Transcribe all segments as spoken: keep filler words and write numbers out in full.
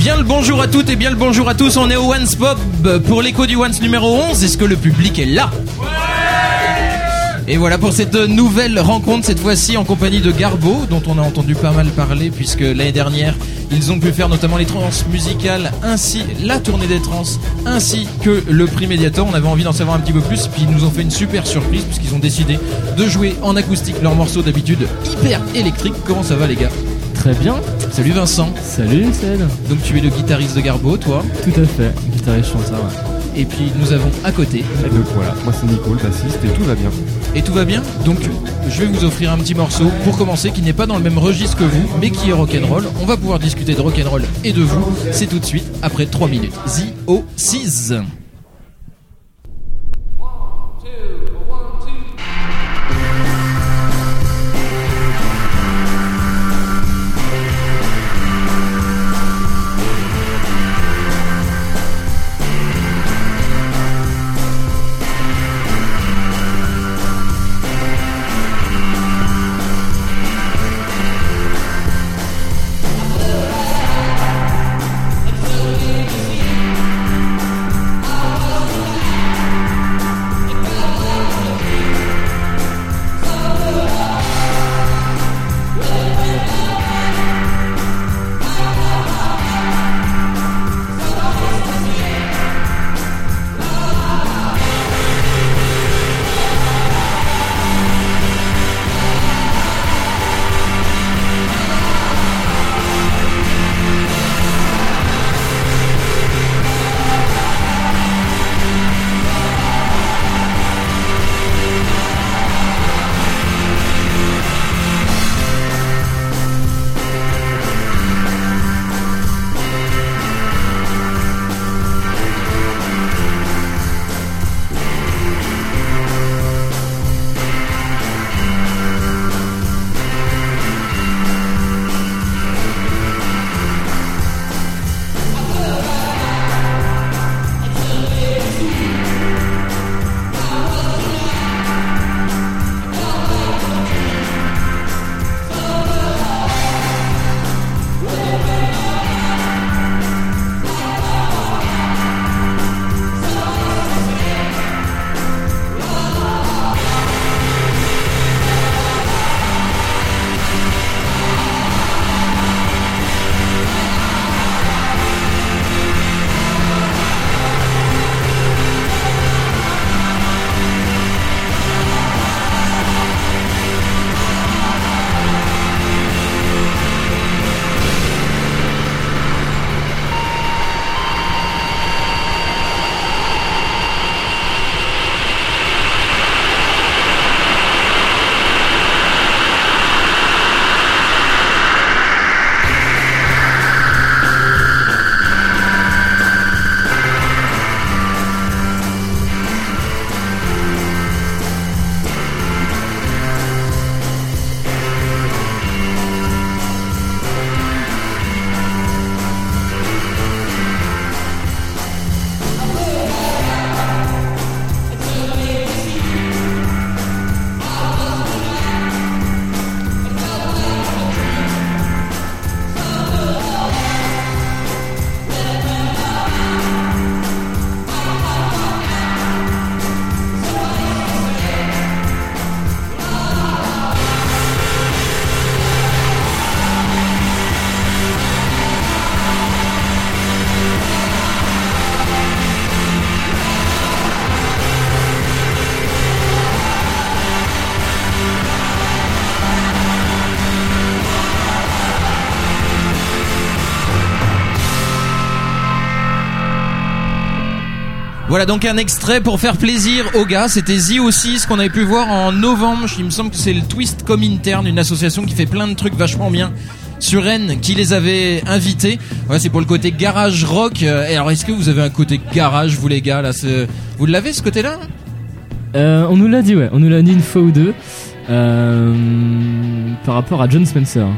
Bien le bonjour à toutes et bien le bonjour à tous. On est au Once Pop pour l'écho du Once numéro onze. Est-ce que le public est là? Et voilà pour cette nouvelle rencontre, cette fois-ci en compagnie de Garbo, dont on a entendu pas mal parler, puisque l'année dernière, ils ont pu faire notamment les trans musicales, ainsi la tournée des trans, ainsi que le prix Mediator. On avait envie d'en savoir un petit peu plus, puis ils nous ont fait une super surprise, puisqu'ils ont décidé de jouer en acoustique leurs morceaux d'habitude hyper électriques. Comment ça va les gars? Très bien. Salut Vincent. Salut Ced. Donc tu es le guitariste de Garbo, toi? Tout à fait, guitariste chanteur. Ouais. Et puis nous avons à côté. Et donc voilà, moi c'est Nico, le bassiste, et tout va bien. Et tout va bien. Donc je vais vous offrir un petit morceau pour commencer qui n'est pas dans le même registre que vous, mais qui est rock'n'roll. On va pouvoir discuter de rock'n'roll et de vous. C'est tout de suite après trois minutes. The O six. Voilà donc un extrait pour faire plaisir aux gars. C'était The O six qu'on avait pu voir en novembre. Il me semble que c'est le Twist Comintern, une association qui fait plein de trucs vachement bien sur Rennes, qui les avait invités. Voilà, c'est pour le côté garage rock. Et alors est-ce que vous avez un côté garage vous les gars là? C'est... Vous l'avez ce côté-là? euh, On nous l'a dit, ouais. On nous l'a dit une fois ou deux. Euh, par rapport à Jon Spencer.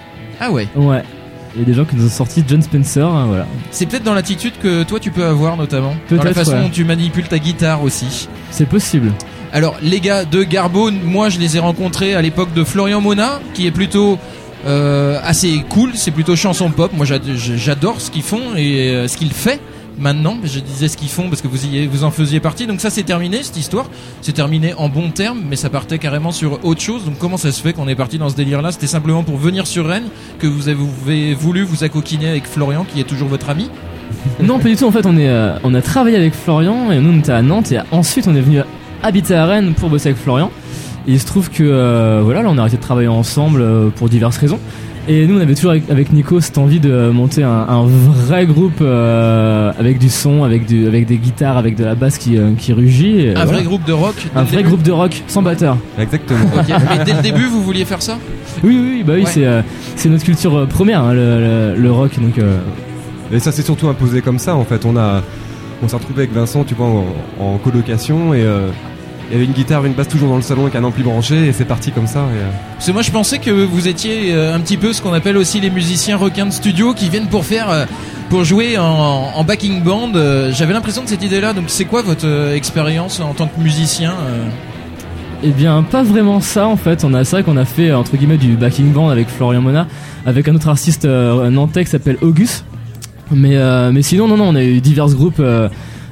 Ah ouais. Ouais. Il y a des gens qui nous ont sorti Jon Spencer, hein, voilà. C'est peut-être dans l'attitude que toi tu peux avoir notamment. Peut-être, dans la façon ouais. dont tu manipules ta guitare aussi. C'est possible. Alors les gars de Garbo, moi je les ai rencontrés à l'époque de Florian Mona, qui est plutôt euh, assez cool. C'est plutôt chanson pop. Moi, j'ad- j'adore ce qu'ils font et euh, ce qu'ils font. Maintenant, je disais ce qu'ils font parce que vous y, vous en faisiez partie. Donc ça, c'est terminé cette histoire. C'est terminé en bons termes, mais ça partait carrément sur autre chose. Donc comment ça se fait qu'on est parti dans ce délire-là? C'était simplement pour venir sur Rennes que vous avez voulu vous accoquiner avec Florian, qui est toujours votre ami? Non, pas du tout. En fait, on est, euh, on a travaillé avec Florian et nous, on était à Nantes et ensuite on est venu habiter à Rennes pour bosser avec Florian. Et il se trouve que euh, voilà, là, on a arrêté de travailler ensemble euh, pour diverses raisons. Et nous, on avait toujours avec, avec Nico cette envie de monter un, un vrai groupe euh, avec du son, avec du, avec des guitares, avec de la basse qui, euh, qui rugit. Et, un voilà. vrai groupe de rock. Un vrai début. groupe de rock sans batteur. Exactement. Okay. Mais dès le début, vous vouliez faire ça? Oui, oui, oui, bah oui, Ouais. c'est, euh, c'est notre culture euh, première, hein, le, le, le rock. Donc, euh... Et ça s'est surtout imposé comme ça en fait. On a, on s'est retrouvé avec Vincent, tu vois, en, en colocation et euh, il y avait une guitare, une basse toujours dans le salon avec un ampli branché et c'est parti comme ça. Et, euh... Parce que moi, je pensais que vous étiez euh, un petit peu ce qu'on appelle aussi les musiciens requins de studio qui viennent pour faire, euh, pour jouer en, en backing band. Euh, j'avais l'impression de cette idée-là. Donc, c'est quoi votre euh, expérience en tant que musicien euh Eh bien, pas vraiment ça en fait. On a ça qu'on a fait entre guillemets du backing band avec Florian Mona, avec un autre artiste euh, nantais qui s'appelle Auguste. Mais euh, mais sinon non non, on a eu divers groupes euh,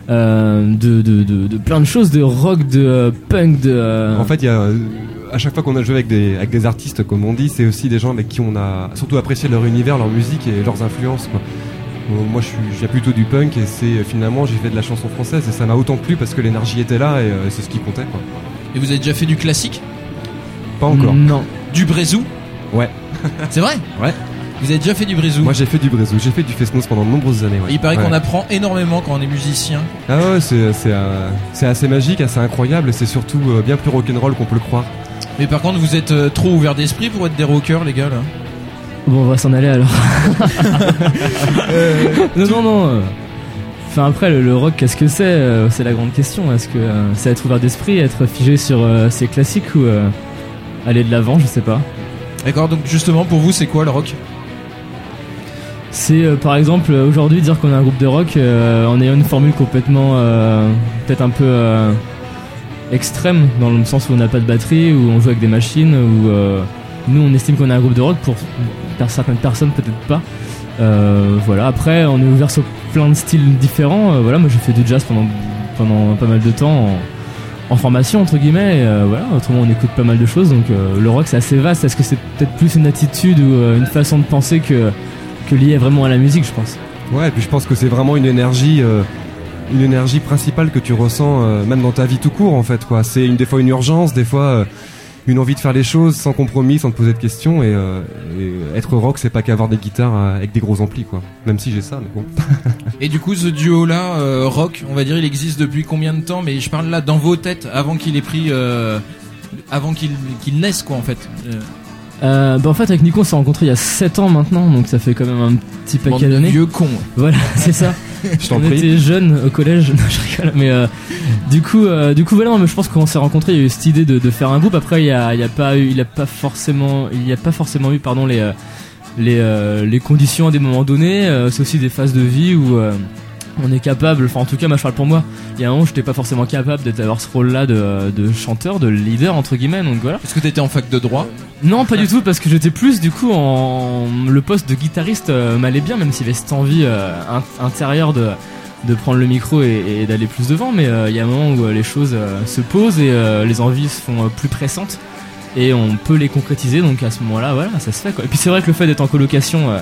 euh, de, de de de plein de choses, de rock, de euh, punk, de. Euh... En fait, il y a euh, à chaque fois qu'on a joué avec des avec des artistes, comme on dit, c'est aussi des gens avec qui on a surtout apprécié leur univers, leur musique et leurs influences, quoi. Moi, je suis, je viens plutôt du punk et c'est finalement j'ai fait de la chanson française et ça m'a autant plu parce que l'énergie était là et euh, c'est ce qui comptait, quoi. Et vous avez déjà fait du classique? Pas encore. Non. Du brézou? Ouais. C'est vrai? Ouais. Vous avez déjà fait du brézou? Moi j'ai fait du brézou, j'ai fait du fest-noz pendant de nombreuses années. Ouais. Il paraît Ouais. qu'on apprend énormément quand on est musicien. Ah ouais, c'est c'est euh, c'est assez magique, assez incroyable et c'est surtout euh, bien plus rock'n'roll qu'on peut le croire. Mais par contre, vous êtes euh, trop ouvert d'esprit pour être des rockers, les gars, là. Bon, on va s'en aller alors. non non non. euh, Enfin après le, le rock, qu'est-ce que c'est euh, C'est la grande question. Est-ce que euh, c'est être ouvert d'esprit, être figé sur euh, ses classiques ou euh, aller de l'avant, je sais pas. D'accord, donc justement, pour vous, c'est quoi le rock? C'est euh, par exemple euh, aujourd'hui dire qu'on est un groupe de rock euh, en ayant une formule complètement euh, peut-être un peu euh, extrême dans le sens où on n'a pas de batterie, où on joue avec des machines, où euh, nous on estime qu'on est un groupe de rock, pour, pour certaines personnes peut-être pas. Euh, voilà, après on est ouvert sur plein de styles différents. Euh, voilà, moi j'ai fait du jazz pendant, pendant pas mal de temps en, en formation entre guillemets et, euh, voilà, autrement on écoute pas mal de choses, donc euh, le rock c'est assez vaste. Est-ce que c'est peut-être plus une attitude ou euh, une façon de penser que, que liée vraiment à la musique, je pense. Ouais, et puis je pense que c'est vraiment une énergie euh, une énergie principale que tu ressens euh, même dans ta vie tout court en fait, quoi. C'est une, des fois une urgence, des fois euh, une envie de faire les choses sans compromis, sans te poser de questions et, euh, et être rock c'est pas qu'avoir des guitares euh, avec des gros amplis, quoi. Même si j'ai ça, mais bon. Et du coup, ce duo-là, euh, rock, on va dire, il existe depuis combien de temps? Mais je parle là dans vos têtes, avant qu'il ait pris, euh, avant qu'il qu'il naisse, quoi, en fait. Euh, Euh, bah en fait avec Nico on s'est rencontrés il y a sept ans maintenant, donc ça fait quand même un petit bande paquet de d'années. vieux cons. Voilà, c'est ça. Je t'en On prie. était jeunes au collège, non je rigole, mais euh, du coup, euh, du coup voilà, mais je pense qu'on s'est rencontrés, il y a eu cette idée de, de faire un groupe. Après il y a, il y a pas eu, il a pas forcément, il y a pas forcément eu, pardon, les euh, les euh, les conditions à des moments donnés. Euh, c'est aussi des phases de vie où euh, on est capable, enfin en tout cas moi je parle pour moi, il y a un moment où j'étais pas forcément capable d'être d'avoir ce rôle là de, de chanteur, de leader entre guillemets, donc voilà. Est-ce que t'étais en fac de droit? Non, pas du tout, parce que j'étais plus du coup en le poste de guitariste euh, m'allait bien, même s'il y avait cette envie euh, in- intérieure de de prendre le micro et, et d'aller plus devant, mais euh, il y a un moment où euh, les choses euh, se posent et euh, les envies se font euh, plus pressantes et on peut les concrétiser, donc à ce moment-là voilà, ça se fait, quoi. Et puis c'est vrai que le fait d'être en colocation euh,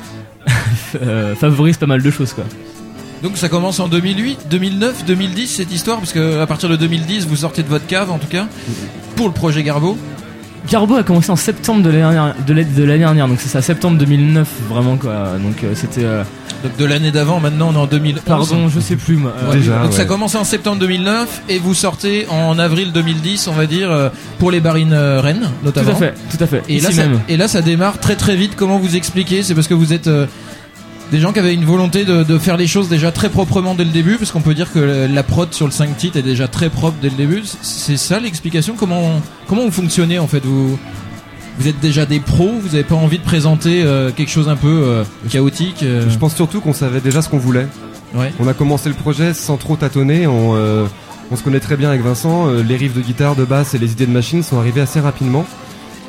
euh, favorise pas mal de choses, quoi. Donc ça commence en deux mille huit, deux mille neuf, deux mille dix cette histoire, parce que à partir de deux mille dix vous sortez de votre cave en tout cas pour le projet Garbo. Garbo a commencé en septembre de l'année dernière, de l'année, de l'année dernière, donc c'est ça, septembre deux mille neuf vraiment, quoi. Donc euh, c'était euh, Donc de l'année d'avant, maintenant on est en deux mille onze. pardon, je sais plus moi. Euh, Ouais. Déjà, Donc ça ouais. commence en septembre deux mille neuf et vous sortez en avril deux mille dix, on va dire, euh, pour les Barines euh, Rennes notamment. Tout à fait, tout à fait. Et Ici là, ça, même. et là ça démarre très très vite. Comment vous expliquez? C'est parce que vous êtes euh, des gens qui avaient une volonté de, de faire les choses déjà très proprement dès le début, parce qu'on peut dire que la prod sur le cinq titres est déjà très propre dès le début. C'est ça l'explication? Comment comment vous fonctionnez en fait? Vous vous êtes déjà des pros, vous n'avez pas envie de présenter euh, quelque chose un peu euh, chaotique euh... Je pense surtout qu'on savait déjà ce qu'on voulait. Ouais. On a commencé le projet sans trop tâtonner. On, euh, on se connaît très bien avec Vincent. Euh, les riffs de guitare, de basse et les idées de machine sont arrivés assez rapidement.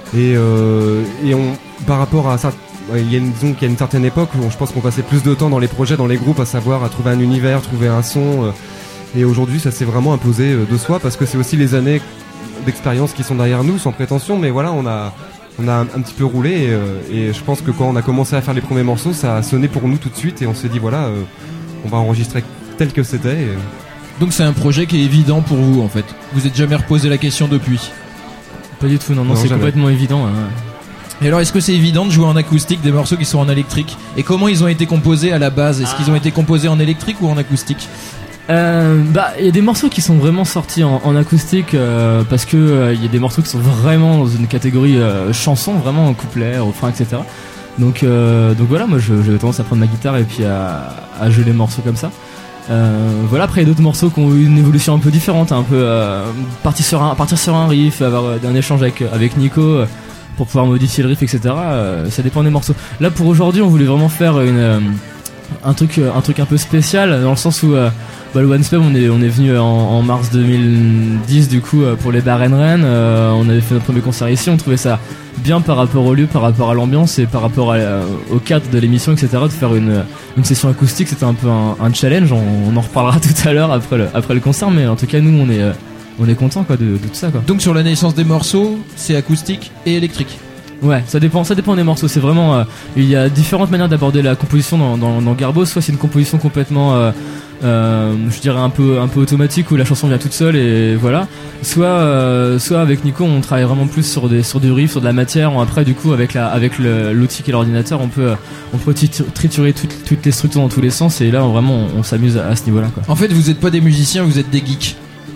Et, euh, et on, par rapport à ça, il y a une, disons qu'il y a une certaine époque où je pense qu'on passait plus de temps dans les projets, dans les groupes, à savoir à trouver un univers, trouver un son. Euh, et aujourd'hui, ça s'est vraiment imposé euh, de soi parce que c'est aussi les années d'expérience qui sont derrière nous, sans prétention. Mais voilà, on a, on a un, un petit peu roulé et, euh, et je pense que quand on a commencé à faire les premiers morceaux, ça a sonné pour nous tout de suite et on s'est dit voilà, euh, on va enregistrer tel que c'était. Et... Donc c'est un projet qui est évident pour vous en fait. Vous êtes jamais reposé la question depuis? Pas du tout, non, non, Non, c'est jamais. complètement évident. Hein. Et alors, est-ce que c'est évident de jouer en acoustique des morceaux qui sont en électrique? Et comment ils ont été composés à la base? Est-ce qu'ils ont été composés en électrique ou en acoustique? Euh, bah, il y a des morceaux qui sont vraiment sortis en, en acoustique euh, parce que euh, il y a des morceaux qui sont vraiment dans une catégorie euh, chanson, vraiment en couplet, refrain, et cetera. Donc, euh, donc voilà, moi, je- j'avais tendance à prendre ma guitare et puis à, à jouer les morceaux comme ça. Euh, voilà, après il y a d'autres morceaux qui ont eu une évolution un peu différente, un peu euh, partir sur un partir sur un riff, avoir euh, un échange avec avec Nico euh, pour pouvoir modifier le riff, et cetera. Euh, ça dépend des morceaux. Là pour aujourd'hui, on voulait vraiment faire une euh, un truc euh, un truc un peu spécial dans le sens où euh, bah, le One Spam, on est on est venu en, en mars deux mille dix du coup euh, pour les Bars and Rennes. Euh, on avait fait notre premier concert ici, on trouvait ça bien par rapport au lieu, par rapport à l'ambiance et par rapport à, euh, au cadre de l'émission, et cetera. De faire une une session acoustique, c'était un peu un, un challenge. On, on en reparlera tout à l'heure après le après le concert, mais en tout cas nous on est euh, on est content quoi de, de tout ça quoi. Donc sur la naissance des morceaux, c'est acoustique et électrique. Ouais, ça dépend, ça dépend des morceaux. C'est vraiment, euh, il y a différentes manières d'aborder la composition dans, dans, dans Garbo. Soit c'est une composition complètement, euh, euh, je dirais un peu, un peu automatique où la chanson vient toute seule et voilà. Soit, euh, soit avec Nico, on travaille vraiment plus sur des, sur du riff, sur de la matière. Après, du coup, avec la, avec le, l'outil qui est l'ordinateur, on peut, on peut tit- triturer toutes, toutes les structures dans tous les sens. Et là, on, vraiment, on, on s'amuse à, à ce niveau-là, quoi. En fait, vous êtes pas des musiciens, vous êtes des geeks.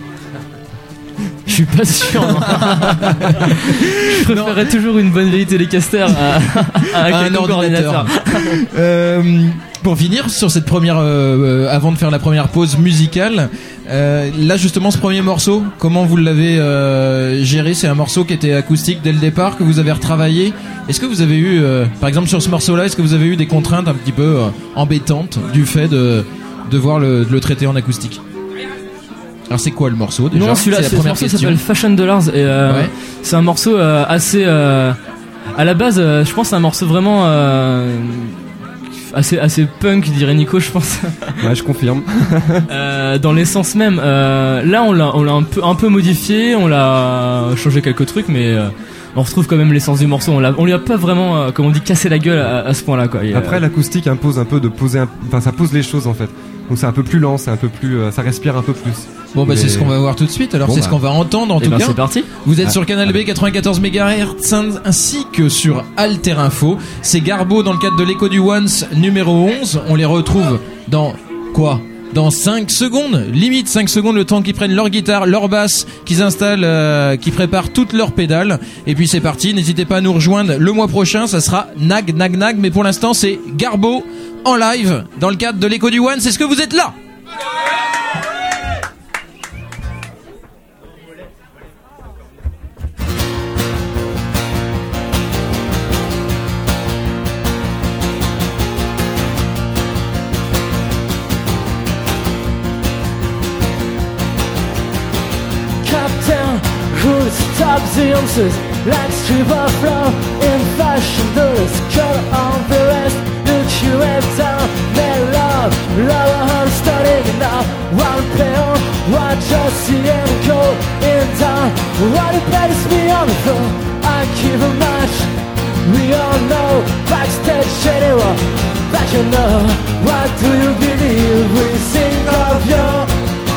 Je suis pas sûr. Non. Je préférerais toujours une bonne vieille Telecaster à, à un, À un quelconque ordinateur. Euh, pour finir sur cette première, euh, euh, avant de faire la première pause musicale, euh, là justement ce premier morceau, comment vous l'avez euh, géré? C'est un morceau qui était acoustique dès le départ, que vous avez retravaillé. Est-ce que vous avez eu, euh, par exemple sur ce morceau-là, est-ce que vous avez eu des contraintes un petit peu euh, embêtantes du fait de devoir le, de le traiter en acoustique? Alors c'est quoi le morceau déjà? Non, celui-là, c'est la ce première morceau question. s'appelle Fashion Dollars et euh, Ouais. c'est un morceau euh, assez. Euh, à la base, euh, je pense que c'est un morceau vraiment euh, assez assez punk, dirait Nico, je pense. Ouais, je confirme. euh, dans l'essence même. Euh, là, on l'a on l'a un peu un peu modifié, on l'a changé quelques trucs, mais euh, on retrouve quand même l'essence du morceau. On l'a on lui a pas vraiment, euh, comme on dit, cassé la gueule à, à ce point-là, quoi. Et, Après, euh, l'acoustique impose un peu de poser, un... enfin, ça pose les choses en fait. Donc c'est un peu plus lent, c'est un peu plus, euh, ça respire un peu plus. Bon bah Mais- c'est ce qu'on va voir tout de suite. Alors Bon, c'est bah. ce qu'on va entendre en eh tout ben, cas. c'est parti. Vous êtes Ah, sur Canal B quatre-vingt-quatorze mégahertz ainsi que sur Alter Info. C'est Garbo dans le cadre de l'écho du Once numéro onze. On les retrouve dans quoi? Dans cinq secondes, limite cinq secondes, le temps qu'ils prennent leur guitare, leur basse, qu'ils installent, euh, qu'ils préparent toutes leurs pédales. Et puis c'est parti, n'hésitez pas à nous rejoindre le mois prochain, ça sera Nag Nag Nag. Mais pour l'instant c'est Garbo en live dans le cadre de l'écho du Once. Est-ce que vous êtes là? Captain, who stops the answers like stripper flow in fashion dollars, color on the rest, look you at town, man love, love I'm starting now, one play on, one just see and go in town, what it plays me on the floor, I give a match, we all know, backstage anywhere, but you know, what do you believe, we sing of you.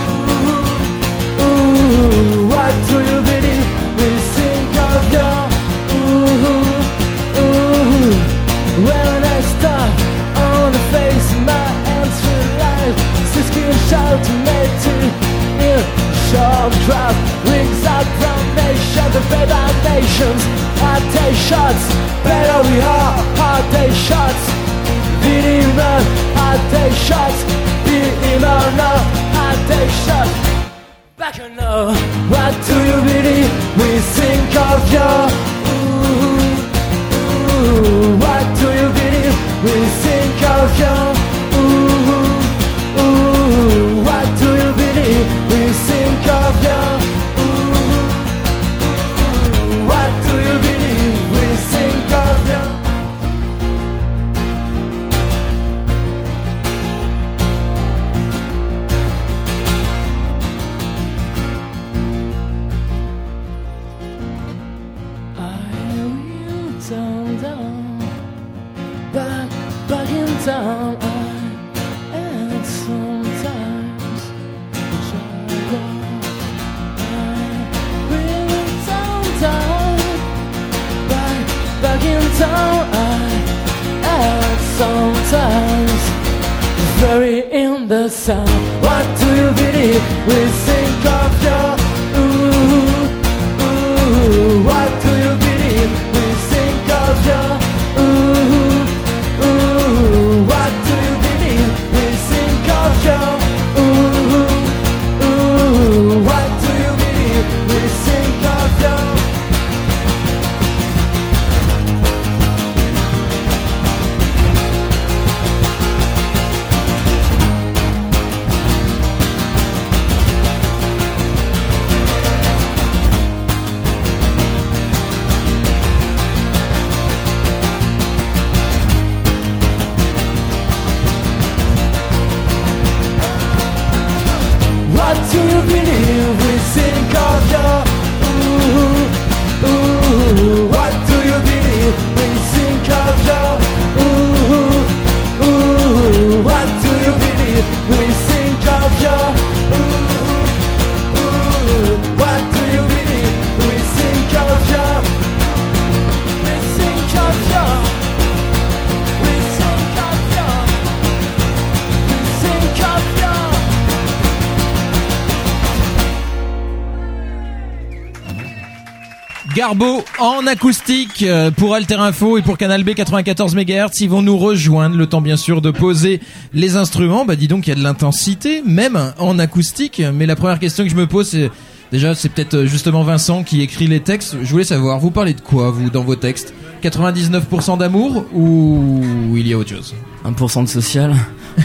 Ooh, what do you believe? We think of you. Ooh, ooh. When I stop on the face of my answer life, sixteen shout to me to in short drop rings out from nation the better nations. I take shots, better we are. I take shots, believe not. I take shots, believe or not. I take shots. Back and know, what do you believe? We think of you. Ooh, ooh, what do you believe? We think of you. Ooh, ooh, what do you believe? We think of you. Ooh, what do you believe? down, I, and sometimes wish I was. I really down, down, back, back in town. I, and sometimes very in the sound. What do you believe we think of your ooh, ooh? What do you believe we think of your ooh, ooh? What do you believe we think of your ooh, ooh? What do you believe we think of your What do you believe we think of your ooh, ooh? What do you believe we think of your ooh, ooh? What do you believe we think of your ooh, ooh? What do you believe we think of your we think of your we think of your we think of your Garbo en acoustique pour Alter Info et pour Canal B quatre-vingt-quatorze mégahertz. Ils vont nous rejoindre, le temps bien sûr de poser les instruments. Bah dis donc, il y a de l'intensité, même en acoustique. Mais la première question que je me pose, c'est déjà, c'est peut-être justement Vincent qui écrit les textes. Je voulais savoir, vous parlez de quoi, vous, dans vos textes? quatre-vingt-dix-neuf pour cent d'amour ou il y a autre chose? un pour cent de social.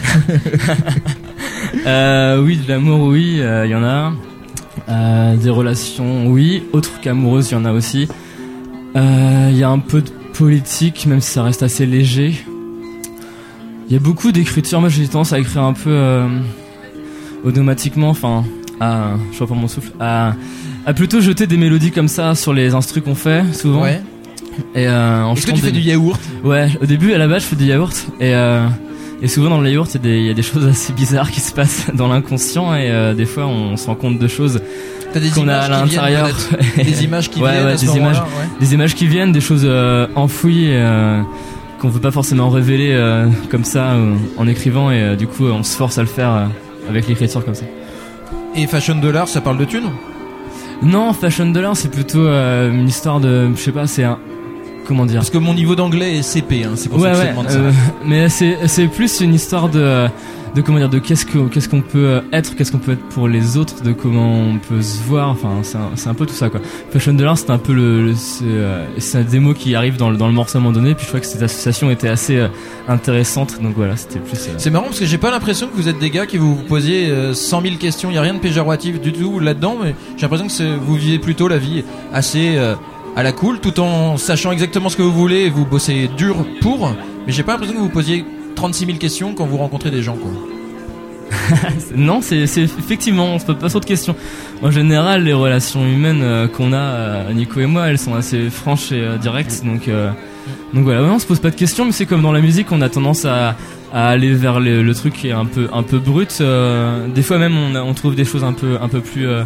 euh, oui, de l'amour, oui, il euh, y en a. Euh, des relations, oui. Autres qu'amoureuses, il y en a aussi. Il euh, y a un peu de politique, même si ça reste assez léger. Il y a beaucoup d'écriture. Moi, j'ai tendance à écrire un peu euh, automatiquement, enfin, à, je vois pas mon souffle, à, à plutôt jeter des mélodies comme ça sur les instrus qu'on fait, souvent. Ouais. Et euh, en Est-ce que tu fais des... du yaourt? Ouais, au début, à la base, je fais du yaourt. Et, euh, et souvent, dans le yaourt, il y, y a des choses assez bizarres qui se passent dans l'inconscient. Et euh, des fois, on se rend compte de choses T'as des qu'on a à l'intérieur. Des images qui ouais, viennent ouais, à ce des images, ouais. des images qui viennent, des choses euh, enfouies euh, qu'on veut pas forcément révéler euh, comme ça euh, en écrivant. Et euh, du coup, on se force à le faire euh, avec l'écriture comme ça. Et Fashion de l'art, ça parle de thunes? Non, Fashion de l'art, c'est plutôt euh, une histoire de, je sais pas, c'est un, comment dire? Parce que mon niveau d'anglais est C P, hein, c'est pour ouais, ça que ouais, je te demande euh, ça. Mais c'est c'est plus une histoire de de comment dire, de qu'est-ce que qu'est-ce qu'on peut être, qu'est-ce qu'on peut être pour les autres, de comment on peut se voir. Enfin, c'est un, c'est un peu tout ça quoi. Fashion de l'art, c'est un peu le, le c'est, euh, c'est un démo qui arrive dans le dans le morceau à un moment donné. Puis je crois que cette association était assez euh, intéressante. Donc voilà, c'était plus. Euh... C'est marrant parce que j'ai pas l'impression que vous êtes des gars qui vous posiez euh, cent mille questions. Il y a rien de péjoratif du tout là-dedans, mais j'ai l'impression que c'est, vous vivez plutôt la vie assez euh, à la cool, tout en sachant exactement ce que vous voulez. Et vous bossez dur pour. Mais j'ai pas l'impression que vous posiez trente-six mille questions quand vous rencontrez des gens quoi. Non, c'est, c'est effectivement, on se pose pas trop de questions. En général, les relations humaines euh, qu'on a, euh, Nico et moi, elles sont assez franches et euh, directes. Donc, euh, donc voilà, ouais, on se pose pas de questions, mais c'est comme dans la musique, on a tendance à, à aller vers le, le truc qui est un peu, un peu brut. Euh, des fois même, on, a, on trouve des choses un peu, un peu plus euh,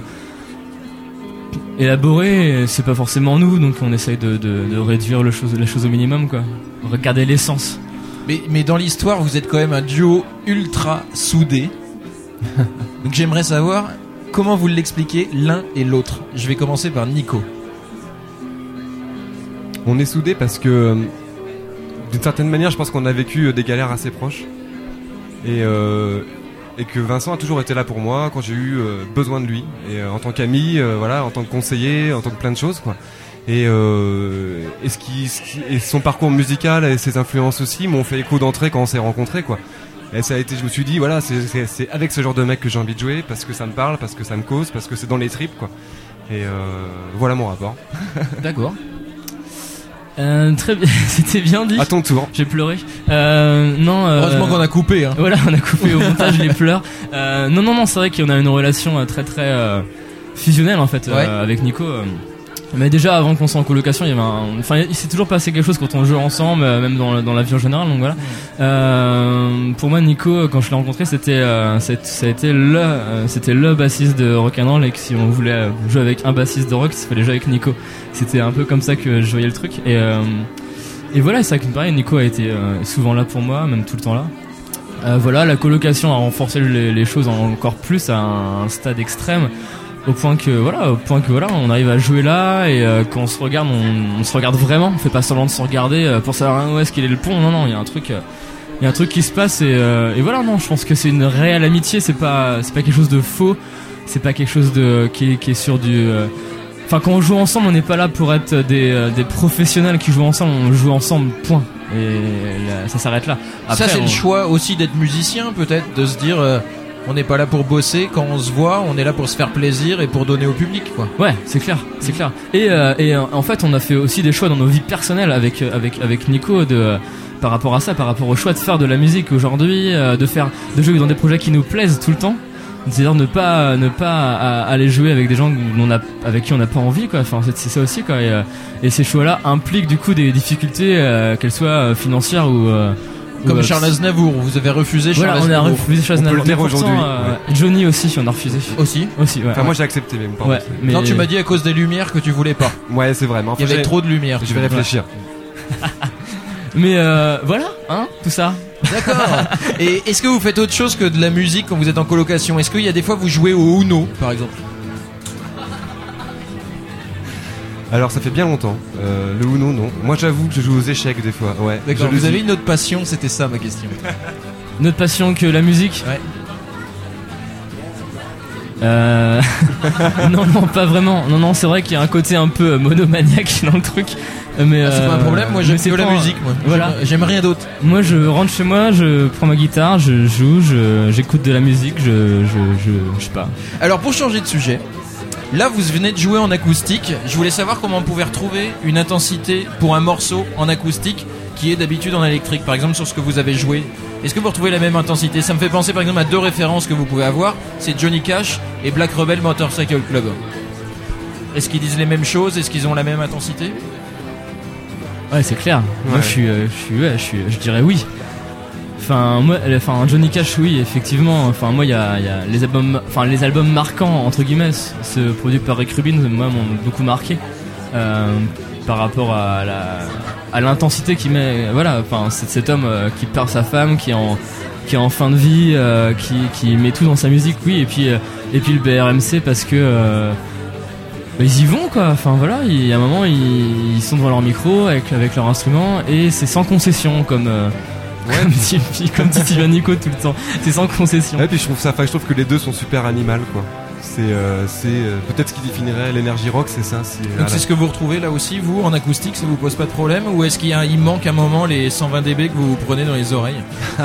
élaborées. Et c'est pas forcément nous, donc on essaye de, de, de réduire le chose, la chose au minimum, quoi. Regarder l'essence. Mais, mais dans l'histoire, vous êtes quand même un duo ultra soudé. Donc j'aimerais savoir comment vous l'expliquez l'un et l'autre. Je vais commencer par Nico. On est soudés parce que, d'une certaine manière, je pense qu'on a vécu des galères assez proches. Et, euh, et que Vincent a toujours été là pour moi quand j'ai eu euh, besoin de lui. Et euh, en tant qu'ami, euh, voilà, en tant que conseiller, en tant que plein de choses, quoi. Et, euh, et, ce qui, ce qui, et son parcours musical et ses influences aussi m'ont fait écho d'entrée quand on s'est rencontrés, quoi. Et ça a été, je me suis dit, voilà, c'est, c'est, c'est avec ce genre de mec que j'ai envie de jouer, parce que ça me parle, parce que ça me cause, parce que c'est dans les tripes, quoi. Et euh, voilà mon rapport. D'accord. Euh, très bien, c'était bien dit. À ton tour. J'ai pleuré. Euh, non. Euh, Heureusement qu'on a coupé. Hein. Voilà, on a coupé au montage les pleurs. Euh, non, non, non, c'est vrai qu'on a une relation très, très euh, fusionnelle en fait ouais. euh, avec Nico. Euh, Mais déjà avant qu'on soit en colocation, il y avait un... enfin il s'est toujours passé quelque chose quand on joue ensemble, euh, même dans, dans la vie en général. Donc voilà. Euh, pour moi, Nico, quand je l'ai rencontré, c'était euh, c'est, ça a été le euh, c'était le bassiste de rock'n'roll, et que si on voulait jouer avec un bassiste de rock, il fallait jouer avec Nico. C'était un peu comme ça que je voyais le truc. Et euh, et voilà, c'est vrai que pareil, Nico a été euh, souvent là pour moi, même tout le temps là. Euh, voilà, la colocation a renforcé les, les choses encore plus à un, un stade extrême. Au point que voilà, au point que voilà, on arrive à jouer là, et euh, quand on se regarde, on, on se regarde vraiment. On fait pas semblant de se regarder euh, pour savoir où est-ce qu'il est le pont. Non, non, il y a un truc, il euh, y a un truc qui se passe, et, euh, et voilà. Non, je pense que c'est une réelle amitié. C'est pas, c'est pas quelque chose de faux. C'est pas quelque chose de qui est, qui est sur du. Enfin, euh, quand on joue ensemble, on n'est pas là pour être des, euh, des professionnels qui jouent ensemble. On joue ensemble, point. Et là, ça s'arrête là. Après, ça, c'est on... le choix aussi d'être musicien, peut-être, de se dire. Euh... On n'est pas là pour bosser, quand on se voit, on est là pour se faire plaisir et pour donner au public, quoi. Ouais, c'est clair, c'est clair. Et, euh, et en fait, on a fait aussi des choix dans nos vies personnelles avec avec avec Nico de euh, par rapport à ça, par rapport au choix de faire de la musique aujourd'hui, euh, de faire de jouer dans des projets qui nous plaisent tout le temps. C'est-à-dire ne pas ne pas à, aller jouer avec des gens on a, avec qui on n'a pas envie, quoi. Enfin, c'est, c'est ça aussi, quoi. Et, euh, et ces choix-là impliquent du coup des difficultés, euh, qu'elles soient financières ou euh, Comme ou, Charles Aznavour, vous avez refusé Charles voilà, Aznavour. on a refusé Charles Aznavour. On peut le dire aujourd'hui. Euh, Ouais. Johnny aussi, on a refusé. Aussi. Aussi, ouais. Enfin, moi j'ai accepté même. Pardon. Ouais, mais Non, tu m'as dit à cause des lumières que tu voulais pas. Ouais, c'est vrai. Mais enfin, Il y avait j'ai- trop de lumière. Je vais réfléchir. mais euh, voilà, hein, tout ça. D'accord. Et est-ce que vous faites autre chose que de la musique quand vous êtes en colocation? Est-ce qu'il y a des fois vous jouez au Uno, par exemple? Alors ça fait bien longtemps. Euh, le Uno, non. Moi j'avoue que je joue aux échecs des fois. Ouais. D'accord. Je le Vous avez dis. une autre passion? C'était ça ma question. Notre passion que la musique. Ouais. Euh... non, non, pas vraiment. Non, non, c'est vrai qu'il y a un côté un peu monomaniaque dans le truc. Mais Ah, c'est pas un euh, problème. Moi, j'aime mais c'est que la pas un- musique. Moi. Voilà. J'aime, j'aime rien d'autre. Moi, je rentre chez moi, je prends ma guitare, je joue, je, j'écoute de la musique, je, je, je, je sais pas. Alors, pour changer de sujet, là, vous venez de jouer en acoustique. Je voulais savoir comment on pouvait retrouver une intensité pour un morceau en acoustique qui est d'habitude en électrique. Par exemple, sur ce que vous avez joué. Est-ce que vous retrouvez la même intensité? Ça me fait penser, par exemple, à deux références que vous pouvez avoir. C'est Johnny Cash et Black Rebel Motorcycle Club. Est-ce qu'ils disent les mêmes choses? Est-ce qu'ils ont la même intensité? Ouais, c'est clair. Moi, Ouais. je suis, euh, je suis, ouais, je suis, je dirais oui. Enfin, moi, euh, enfin, Johnny Cash, oui, effectivement. Enfin, moi, il y a, il y a les albums, enfin, les albums marquants entre guillemets, ce produit par Rick Rubin, moi, m'ont beaucoup marqué euh, par rapport à la, à l'intensité qu'il met. Voilà, enfin, c'est cet homme euh, qui perd sa femme, qui est en, qui est en fin de vie, euh, qui, qui met tout dans sa musique, oui. Et puis, euh, et puis le B R M C parce que. Euh, Bah, ils y vont, quoi. Enfin voilà, il y a un moment ils, ils sont devant leur micro avec avec leur instrument et c'est sans concession comme euh, Ouais. comme dit comme dit Sylvain Nico tout le temps. C'est sans concession. Ouais, puis je trouve ça. Enfin, je trouve que les deux sont super animal, quoi. C'est, euh, c'est euh, peut-être ce qui définirait l'énergie rock, c'est ça. C'est, Donc voilà. c'est ce que vous retrouvez là aussi, vous, en acoustique, ça vous pose pas de problème? Ou est-ce qu'il y a, il manque un moment les cent vingt décibels que vous vous prenez dans les oreilles?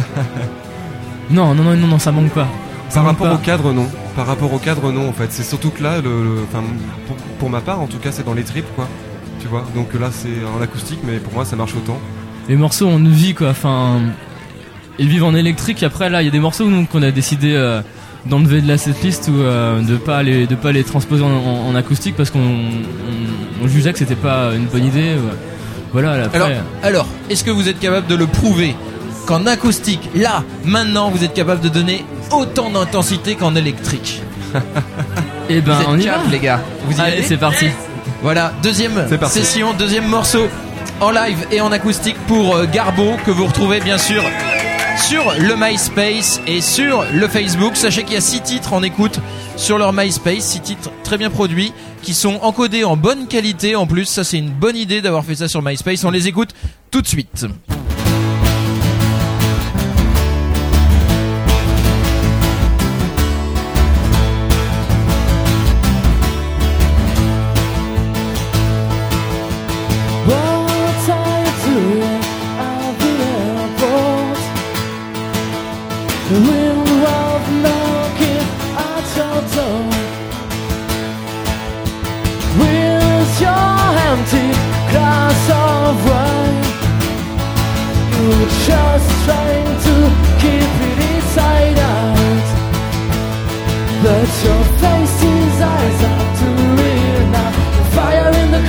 Non non non non non ça manque pas. Ça Par manque rapport pas. au cadre, non. Par rapport au cadre, non, en fait. C'est surtout que là, le, le- enfin, pour, pour ma part, en tout cas, c'est dans les tripes, quoi. Tu vois. Donc là, c'est en acoustique, mais pour moi, ça marche autant. Les morceaux ont une vie, quoi. Enfin ils vivent en électrique. Après là il y a des morceaux donc qu'on a décidé euh, d'enlever de la setlist ou euh, de pas les de pas les transposer en, en, en acoustique parce qu'on on, on jugeait que c'était pas une bonne idée. Ouais. Voilà. Après, Alors, alors, est-ce que vous êtes capable de le prouver qu'en acoustique, là, maintenant, vous êtes capable de donner autant d'intensité qu'en électrique? et ben Vous êtes on y cap, va. les gars. Vous y Allez, allez? c'est parti. Voilà, deuxième C'est parti. session, deuxième morceau en live et en acoustique pour euh, Garbo, que vous retrouvez bien sûr sur le MySpace et sur le Facebook. Sachez qu'il y a six titres en écoute sur leur MySpace, six titres très bien produits qui sont encodés en bonne qualité en plus. Ça, c'est une bonne idée d'avoir fait ça sur MySpace. On les écoute tout de suite. What are you doing at the airport? The wind was knocking at your door. With your empty glass of wine, you were just trying to keep it inside out. But your face's eyes are too real now. The fire in the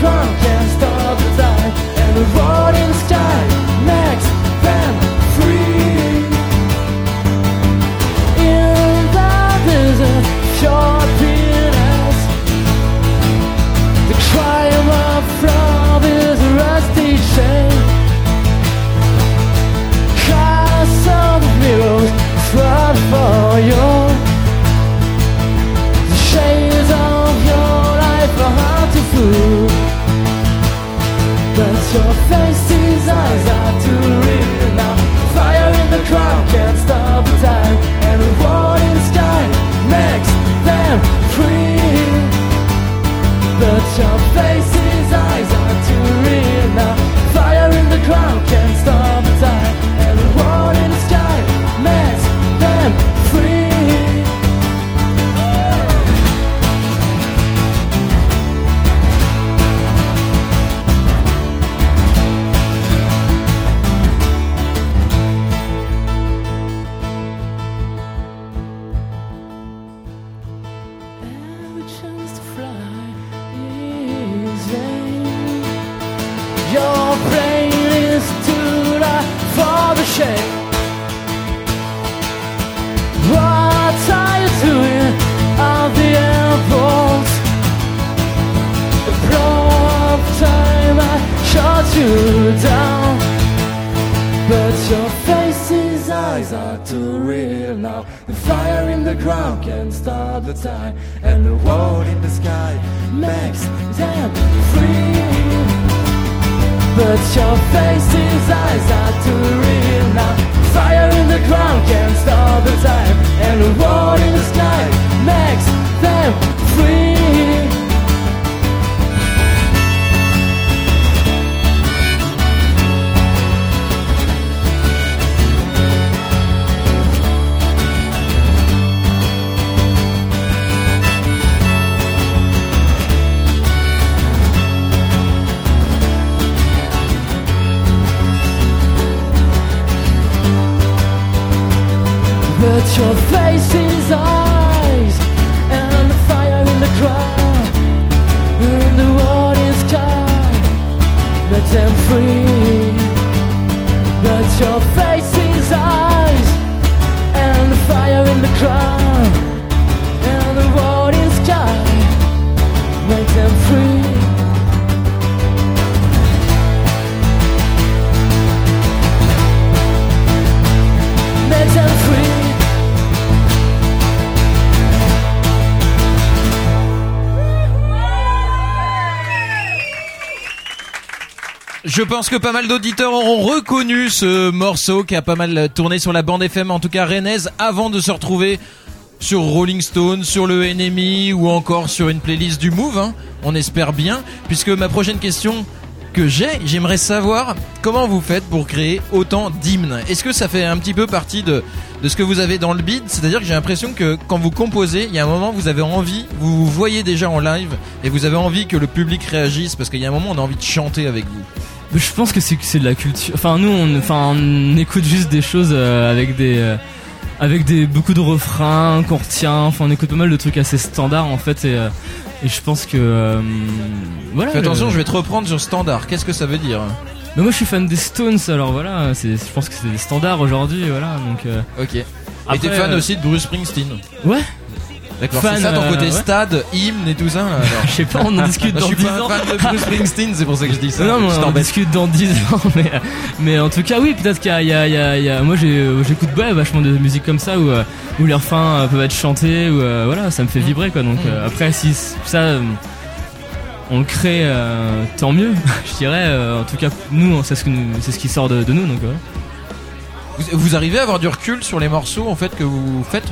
you down. But your face's eyes are too real now. The fire in the ground can't stop the time, and the world in the sky makes them free. But your face's eyes are too real now. Fire in the ground can't stop the time, and the world in the sky makes them free. But your face's eyes and the fire in the crowd, in the warning sky, let them free. But your face's eyes and the fire in the crowd, and the warning sky, let them free. Let them free. Je pense que pas mal d'auditeurs auront reconnu ce morceau qui a pas mal tourné sur la bande F M, en tout cas rennaise, avant de se retrouver sur Rolling Stone, sur le N M I ou encore sur une playlist du Move, hein. On espère bien, puisque ma prochaine question que j'ai, j'aimerais savoir comment vous faites pour créer autant d'hymnes. Est-ce que ça fait un petit peu partie de, de ce que vous avez dans le beat? C'est-à-dire que j'ai l'impression que quand vous composez, il y a un moment vous avez envie, vous vous voyez déjà en live et vous avez envie que le public réagisse, parce qu'il y a un moment on a envie de chanter avec vous. Je pense que c'est c'est de la culture. Enfin nous on enfin on écoute juste des choses euh, avec des euh, avec des beaucoup de refrains qu'on retient. Enfin on écoute pas mal de trucs assez standards en fait, et euh, et je pense que euh, voilà. Fais attention, le... je vais te reprendre sur standard. Qu'est-ce que ça veut dire? Mais moi je suis fan des Stones, alors voilà, c'est je pense que c'est des standards aujourd'hui, voilà, donc euh... OK. Et Après, t'es fan euh... aussi de Bruce Springsteen? Ouais. D'accord, Fan, c'est ça ton côté euh, ouais. stade, hymne et tout ça. Je sais pas, on en discute Je dans suis dix pas ans. un fan de Bruce Springsteen, c'est pour ça que je dis ça. Non, mais Je on en t'embête. discute dans dix ans, mais, mais en tout cas, oui, peut-être qu'il y a, il y a, il y a, il y a moi j'ai, j'écoute ouais, vachement de musique comme ça où, euh, où les refrains euh, peuvent être chantés, où euh, voilà, ça me fait vibrer quoi. Donc euh, après, si ça, euh, on le crée, euh, tant mieux, je dirais. Euh, en tout cas, nous, c'est ce, que nous, c'est ce qui sort de, de nous, donc voilà. Vous, vous arrivez à avoir du recul sur les morceaux en fait que vous faites?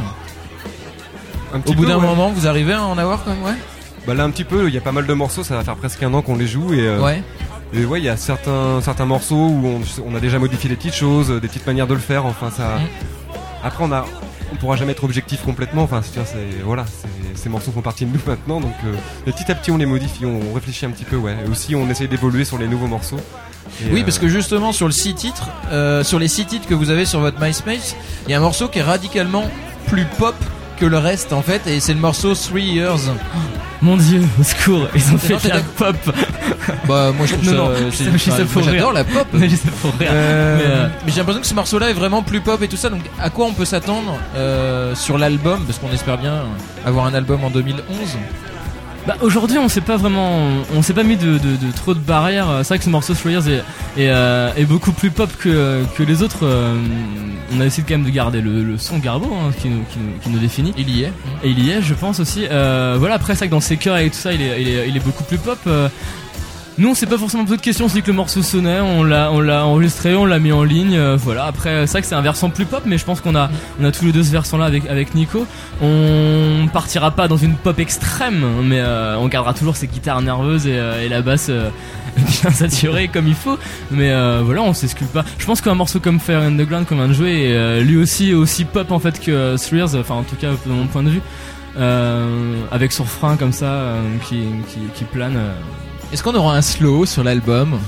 Un petit Au bout peu, d'un ouais. moment, vous arrivez à en avoir quand même, ouais? Bah là un petit peu, il y a pas mal de morceaux, ça va faire presque un an qu'on les joue et euh, Ouais. et ouais, il y a certains certains morceaux où on, on a déjà modifié des petites choses, des petites manières de le faire. Enfin ça. Mm. Après on a, on pourra jamais être objectif complètement. Enfin c'est, c'est voilà, c'est, ces morceaux font partie de nous maintenant, donc euh, petit à petit on les modifie, on réfléchit un petit peu, ouais. Et aussi on essaye d'évoluer sur les nouveaux morceaux. Et Oui, euh, parce que justement sur le six titres, euh, sur les six titres que vous avez sur votre MySpace, il y a un morceau qui est radicalement plus pop que le reste en fait, et c'est le morceau Three Years. Mon dieu, au secours, ils ont fait Non, de la pop. Bah moi je trouve Non, ça, non, euh, je c'est, sais- je sais enfin, pour moi, rire. j'adore la pop. Mais je sais pour rire. Euh, Mais, euh, mais j'ai l'impression que ce morceau-là est vraiment plus pop et tout ça. Donc, à quoi on peut s'attendre euh, sur l'album, parce qu'on espère bien avoir un album en deux mille onze. Bah aujourd'hui on s'est pas vraiment, on s'est pas mis de, de, de trop de barrières. C'est vrai que ce morceau Three Years est, est, euh, est beaucoup plus pop que, que les autres. Euh, on a essayé quand même de garder le, le son Garbo hein, qui, nous, qui, nous, qui nous définit. Il y est. Et il y est, je pense aussi. Euh, voilà, après ça que dans ses chœurs et tout ça, il est, il est, il est beaucoup plus pop. Euh, nous on s'est pas forcément posé de questions, c'est que le morceau sonnait, on l'a, on l'a enregistré, on l'a mis en ligne. Euh, voilà. Après c'est vrai que c'est un versant plus pop, mais je pense qu'on a, on a tous les deux ce versant là avec avec Nico. On partira pas dans une pop extrême, mais euh, on gardera toujours ces guitares nerveuses et, euh, et la basse euh, bien saturée comme il faut. Mais euh, voilà, on s'excuse pas. Je pense qu'un morceau comme Fire in the Ground qu'on vient de jouer est euh, lui aussi aussi pop en fait que euh, Three Years, enfin en tout cas de mon point de vue, euh, avec son refrain comme ça euh, qui, qui qui plane. Euh. Est-ce qu'on aura un slow sur l'album?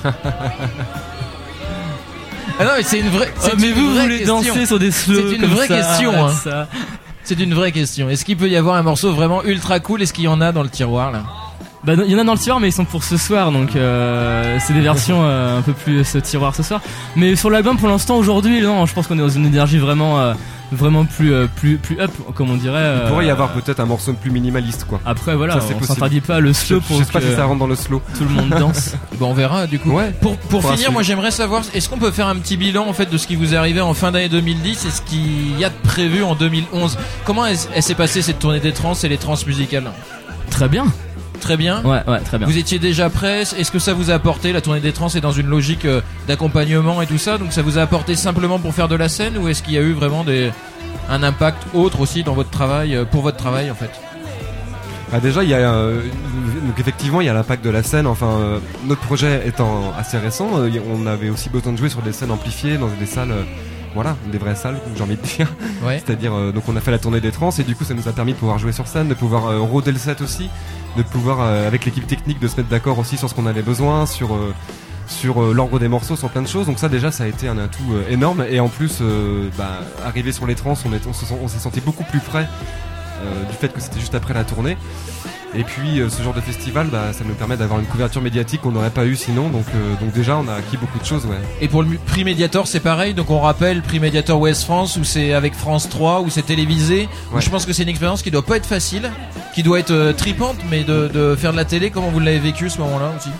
Ah non, mais c'est une vraie. C'est Oh, mais une vous vraie voulez question. danser sur des slows C'est une comme vraie ça, question, hein. ça. C'est une vraie question. Est-ce qu'il peut y avoir un morceau vraiment ultra cool? Est-ce qu'il y en a dans le tiroir là? Bah il y en a dans le tiroir mais ils sont pour ce soir donc euh, c'est des versions euh, un peu plus ce tiroir ce soir. Mais sur l'album pour l'instant aujourd'hui non je pense qu'on est dans une énergie vraiment euh, vraiment plus euh, plus plus up, comme on dirait. Il pourrait y euh, avoir peut-être un morceau plus minimaliste, quoi. Après voilà, Ça, c'est on possible. s'interdit pas le slow Je, pour je sais pas que si ça rentre dans le slow. tout le monde danse. Bon, on verra du coup. Ouais. Pour, pour Faudra finir, suivre. moi j'aimerais savoir, est-ce qu'on peut faire un petit bilan en fait de ce qui vous est arrivé en fin d'année deux mille dix et ce qu'il y a de prévu en deux mille onze? Comment elle, elle s'est passée cette tournée des trans et les trans musicales? Très bien. Très bien. Ouais ouais très bien. Vous étiez déjà prêts? Est-ce que ça vous a apporté? La tournée des trans est dans une logique euh, d'accompagnement et tout ça, donc ça vous a apporté simplement pour faire de la scène, ou est-ce qu'il y a eu vraiment des, un impact autre aussi dans votre travail, euh, pour votre travail en fait? Ah, déjà, il y a euh, donc effectivement il y a l'impact de la scène. Enfin, euh, notre projet étant assez récent, euh, on avait aussi besoin de jouer sur des scènes amplifiées dans des salles, euh, voilà, des vraies salles, j'ai envie de dire. Ouais. C'est-à-dire, euh, donc on a fait la tournée des trans et du coup ça nous a permis de pouvoir jouer sur scène, de pouvoir euh, roder le set aussi, de pouvoir euh, avec l'équipe technique de se mettre d'accord aussi sur ce qu'on avait besoin, sur euh, sur euh, l'ordre des morceaux, sur plein de choses. Donc ça déjà ça a été un atout euh, énorme, et en plus euh, bah, arrivé sur les trans, on, est, on, se sent- on s'est senti beaucoup plus près euh, du fait que c'était juste après la tournée. Et puis euh, ce genre de festival, bah, ça nous permet d'avoir une couverture médiatique qu'on n'aurait pas eu sinon. Donc, euh, donc déjà on a acquis beaucoup de choses, ouais. Et pour le mu- prix Mediator, c'est pareil. Donc on rappelle prix Mediator Ouest France, où c'est avec France trois, où c'est télévisé. Où Ouais. je pense que c'est une expérience qui doit pas être facile, qui doit être euh, tripante, mais de, de faire de la télé. Comment vous l'avez vécu ce moment-là aussi?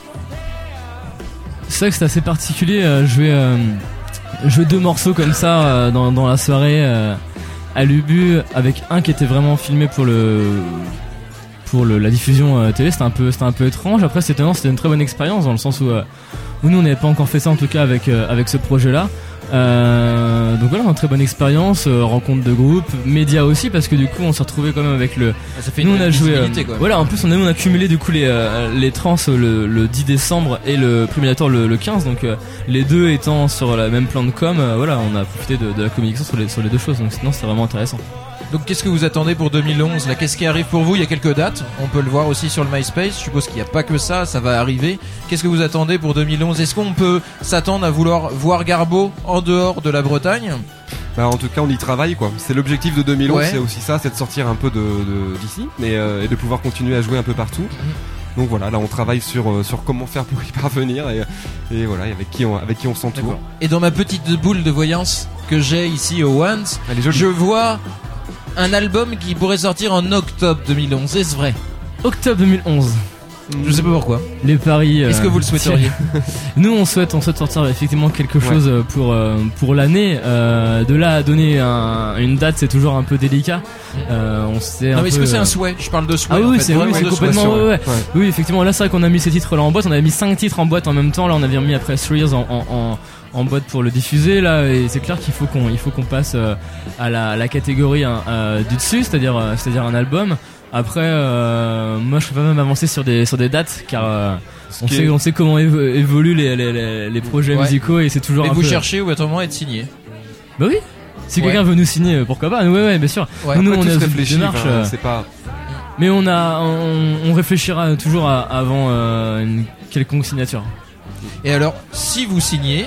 C'est vrai que c'est assez particulier. Euh, jouer euh, jouer deux morceaux comme ça euh, dans dans la soirée euh, à l'Ubu, avec un qui était vraiment filmé pour le pour le, la diffusion euh, télé, c'était un peu c'était un peu étrange. Après c'était non, c'était une très bonne expérience dans le sens où, euh, où nous on n'avait pas encore fait ça en tout cas avec euh, avec ce projet là. Euh, donc voilà, une très bonne expérience, euh, rencontre de groupe, médias aussi, parce que du coup on s'est retrouvé quand même avec le. Ça fait Nous une on a joué. euh, visibilité, quoi. voilà, en plus on a, nous, on a cumulé du coup les euh, les trans le, le dix décembre et le Primator le, le quinze, donc euh, les deux étant sur la même plan de com, euh, voilà, on a profité de, de la communication sur les sur les deux choses. Donc sinon c'était vraiment intéressant. Donc qu'est-ce que vous attendez pour deux mille onze là? Qu'est-ce qui arrive pour vous? Il y a quelques dates, on peut le voir aussi sur le MySpace. Je suppose qu'il n'y a pas que ça, ça va arriver. Qu'est-ce que vous attendez pour deux mille onze? Est-ce qu'on peut s'attendre à vouloir voir Garbo en dehors de la Bretagne? Bah, en tout cas, on y travaille, quoi. C'est l'objectif de deux mille onze, Ouais. c'est aussi ça, c'est de sortir un peu de, de- d'ici, mais euh, et de pouvoir continuer à jouer un peu partout. Donc voilà, là, on travaille sur euh, sur comment faire pour y parvenir, et, et voilà, et avec qui on avec qui on s'entoure. Et dans ma petite boule de voyance que j'ai ici au Once, Elle est jolie. je vois un album qui pourrait sortir en octobre deux mille onze. Est-ce vrai? Octobre deux mille onze. Je sais pas pourquoi. Les paris. Est-ce euh, que vous le souhaiteriez? Nous on souhaite on souhaite sortir effectivement quelque chose euh, pour euh, pour l'année. Euh, de là à donner un, une date, c'est toujours un peu délicat. Euh, on sait Non un mais est-ce peu, que c'est euh, un souhait? Je parle de souhait. Ah en oui, fait, c'est vraiment oui, c'est de souhait. complètement ouais, ouais. Ouais. Oui, effectivement, là c'est vrai qu'on a mis ces titres là en boîte, on avait mis cinq titres en boîte en même temps, là on avait mis après Three Years en, en, en, en boîte pour le diffuser là, et c'est clair qu'il faut qu'on il faut qu'on passe euh, à la, à la catégorie hein, euh, du dessus, c'est-à-dire euh, c'est-à-dire un album. Après euh, moi je peux pas même avancer sur des sur des dates car euh, on qui sait est- on sait comment évo- évoluent les, les, les, les projets Ouais. musicaux, et c'est toujours Mais un vous peu... cherchez obligatoirement à être signé. Bah oui. Si Ouais. quelqu'un veut nous signer, euh, pourquoi pas. Ouais ouais, bien sûr. Ouais. Nous, Après, on tout a se une réfléchit, démarche, enfin, euh, c'est pas. mais on a on, on réfléchira toujours à- avant euh, une quelconque signature. Et alors, si vous signez,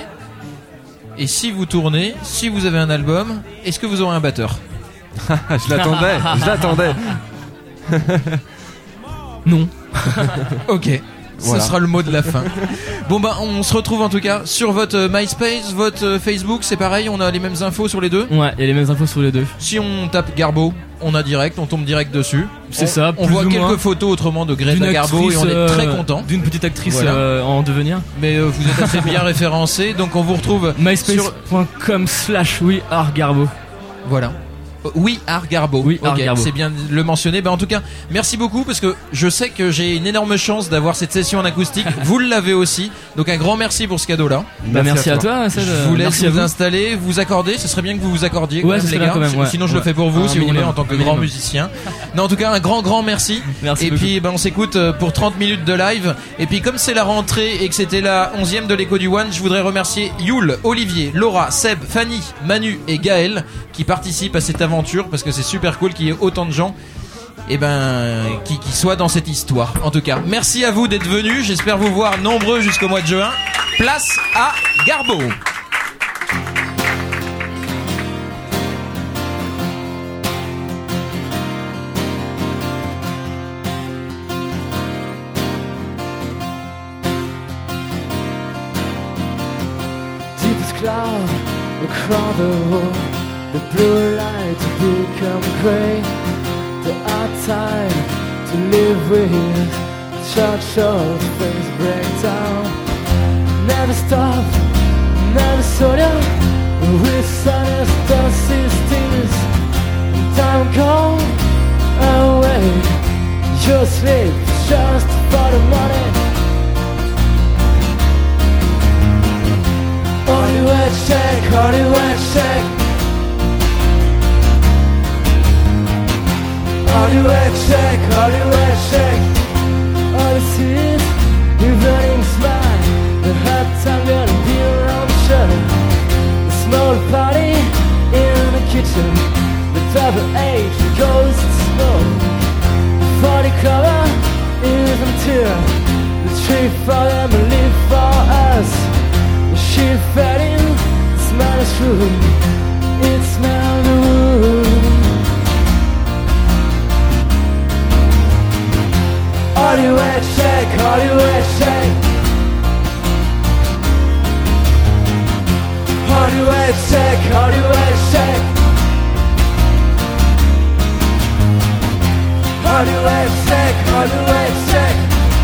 et si vous tournez, si vous avez un album, est-ce que vous aurez un batteur? je l'attendais, je l'attendais. Non. Ok. Voilà. Ce sera le mot de la fin. Bon bah on se retrouve en tout cas sur votre euh, MySpace, votre euh, Facebook, c'est pareil, on a les mêmes infos sur les deux. Ouais, il y a les mêmes infos sur les deux. Si on tape Garbo, on a direct, on tombe direct dessus. C'est On- ça, On plus voit ou quelques moins. photos autrement de Greta D'une Garbo et on est actrice, très euh, content. D'une petite actrice Voilà. euh, en devenir. Mais euh, vous êtes assez bien référencé, donc on vous retrouve sur myspace.com slash oui Garbo. voilà. Euh, Oui, Art Garbo. Oui, Art Ok, Garbo. c'est bien de le mentionner. Bah, en tout cas, merci beaucoup parce que je sais que j'ai une énorme chance d'avoir cette session en acoustique. Vous l'avez aussi. Donc un grand merci pour ce cadeau-là. Bah merci à toi, Ced, Je vous laisse merci à vous vous. installer, vous accorder. Ce serait bien que vous vous accordiez, quand Ouais, même, ce les serait gars. bien quand même, ouais. Sinon, je Ouais. le fais pour vous, Un si vous voulez, minimum. en tant que Un grand minimum. musicien. Non, en tout cas, un grand, grand merci. Merci Et beaucoup. puis, ben, on s'écoute euh, pour trente minutes de live. Et puis, comme c'est la rentrée et que c'était la onzième de l'écho du One, je voudrais remercier Youl, Olivier, Laura, Seb, Fanny, Manu et Gaël qui participent à cette aventure parce que c'est super cool qu'il y ait autant de gens et ben qui, qui soient dans cette histoire. En tout cas, merci à vous d'être venus. J'espère vous voir nombreux jusqu'au mois de juin. Place à Garbo. Deepest cloud across the road, the blue line with such old things break down. Never stop, never slow down. With silence, dusty stillness, time gone away. Your sleep just for the money. All you ever check, all you ever check. All you ever check, all you ever check. All you see is your burning smile. The hot time gonna be around the show. The small party in the kitchen. The double H goes to smoke. The forty cover is on tear. The tree for them and live for us. The sheep fading, smell is true. It smells the wood. All you ever check, all you ever check. All you ever check, all you ever check. All you ever check, all you ever check.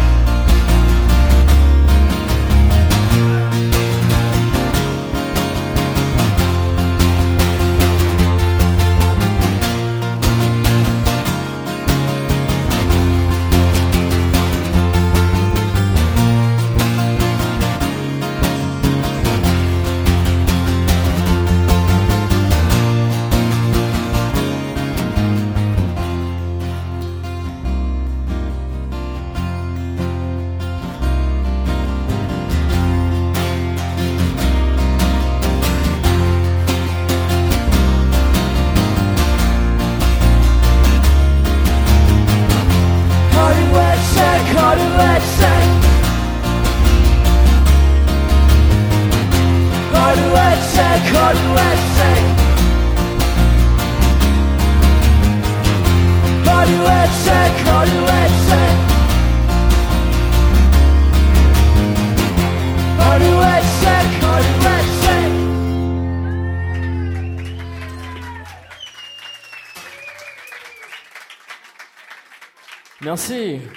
Merci.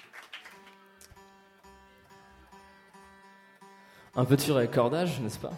Un peu de sur-accordage, n'est-ce pas?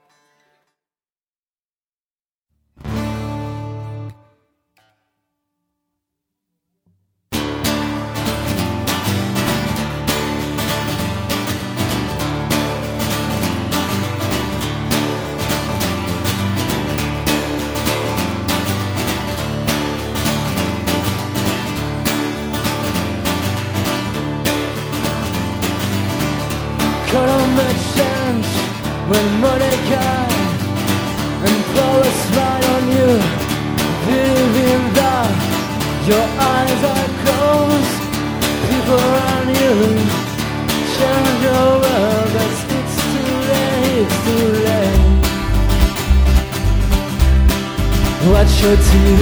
When money comes and throw a smile on you, believing that your eyes are closed, people around you change your world, but it's too late, it's too late. Watch your T V.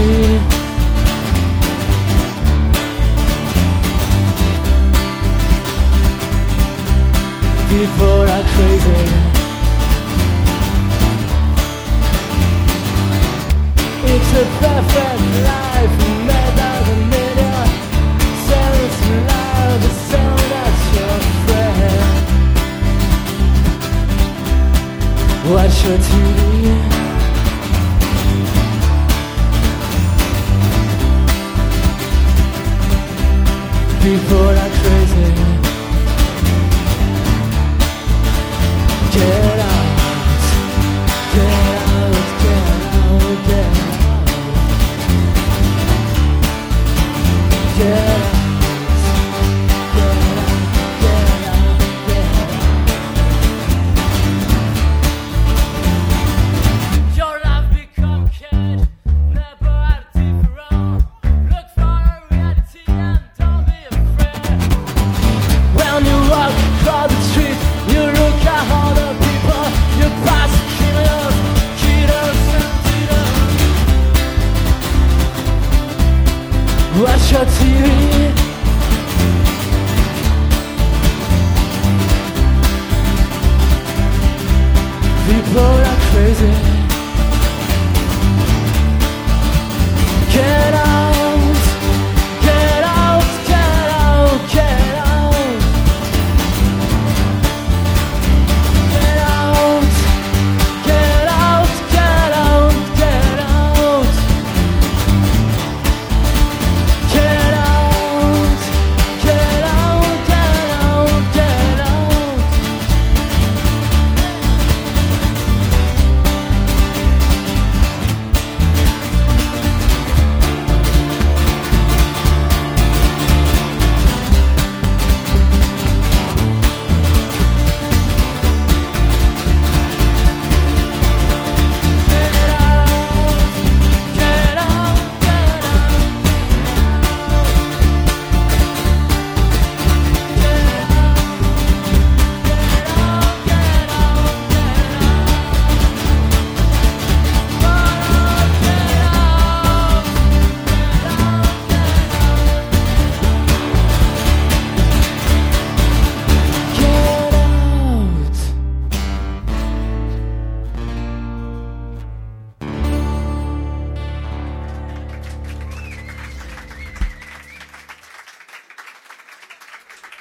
People are crazy. It's a perfect life made of a million sounds loud, the sound that's your friend. Watch your T V. People are crazy. Get out, get out, get out, get out. Get out, get out, get out, get out. Your life become cage, never had different. Look for a reality and don't be afraid. When you walk across the street, you look at other people, you pass killers, killers and killers. Watch your T V. People are crazy. Get out, get out, get out,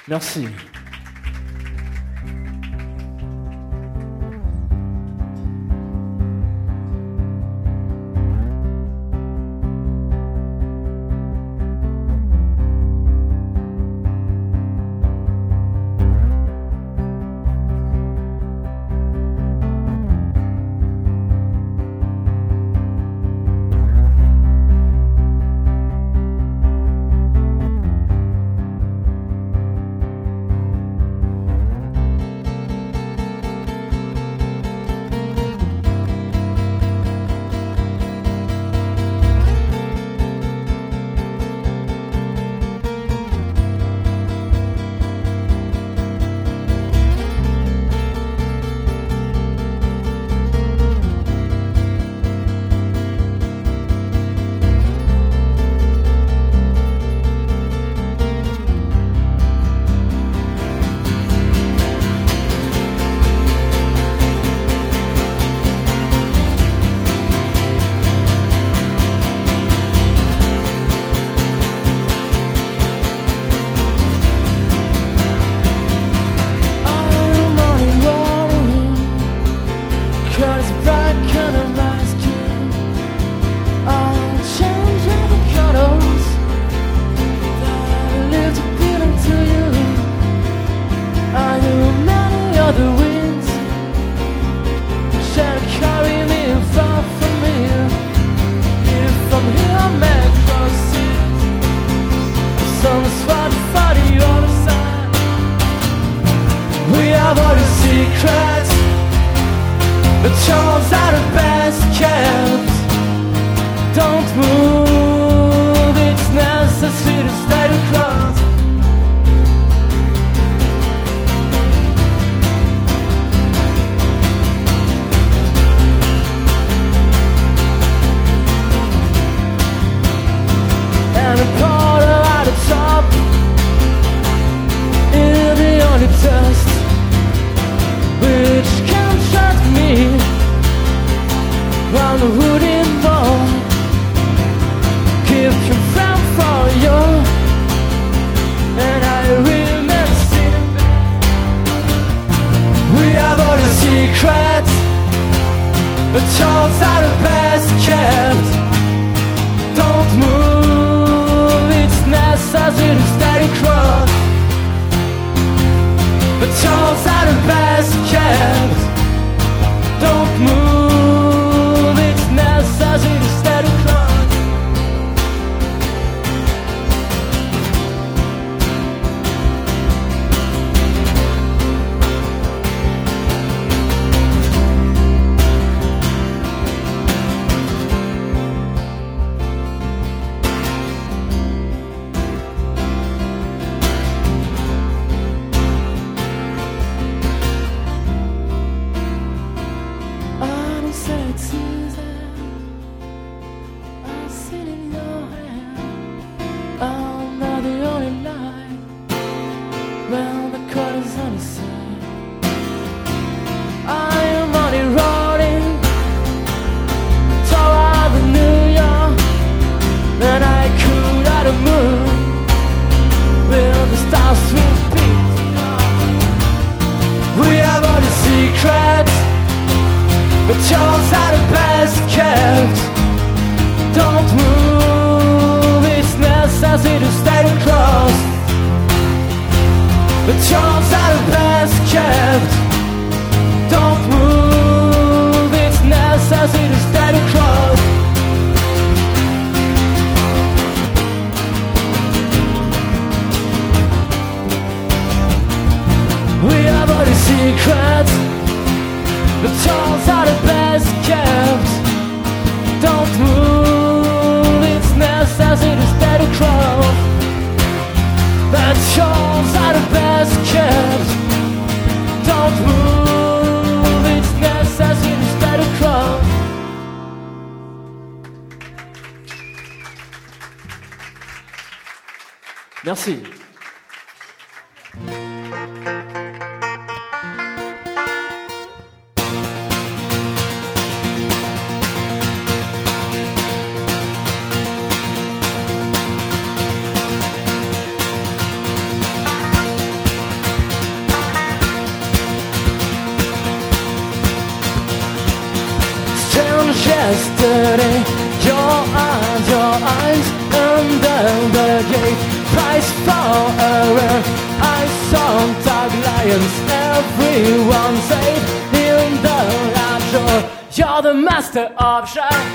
Merci. Merci. journey. Your arms, your eyes, under the gate. Price for a run. I saw dark lions, everyone said in the large door. You're the master of shine.